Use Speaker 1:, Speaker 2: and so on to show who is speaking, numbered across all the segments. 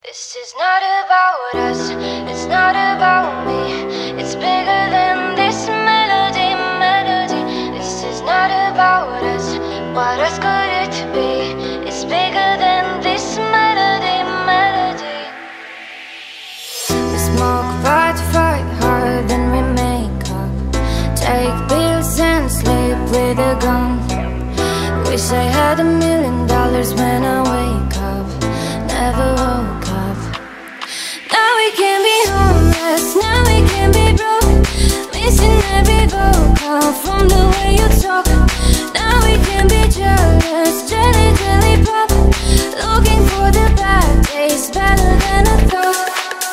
Speaker 1: This is not about us, it's not about me. It's bigger than this melody. This is not about us, what else could it be? It's bigger than this melody. We smoke pot, fight hard, then we make up. Take pills and sleep with a gun. Wish I had $1 million when I wake up. Never woke up. Now we can be homeless, now we can be broke. Missing every vocal from the way you talk. Now we can be jealous, jelly pop. Looking for the bad days, better than I thought.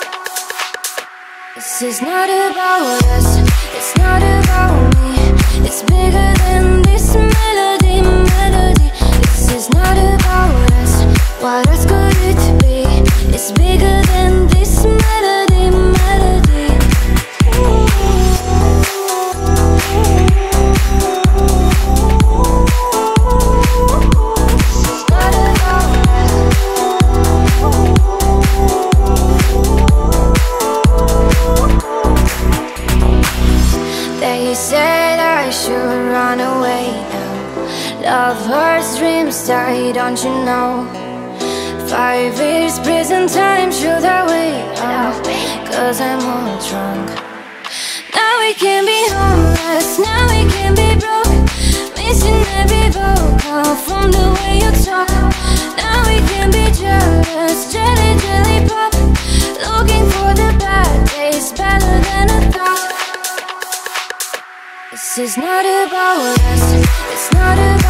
Speaker 1: This is not about us, it's not about me. It's bigger than this melody. This is not about us, what else could it be? It's bigger than this melody. They said I should run away now. Love hurts, dreams die, don't you know? 5 years prison time, should I wait up? Cause I'm all drunk. Now we can be homeless, now we can be broke. Missing every vocal from the way you talk. Now we can be jealous, jelly pop. Looking for the bad days, better than I thought. This is not about us, it's not about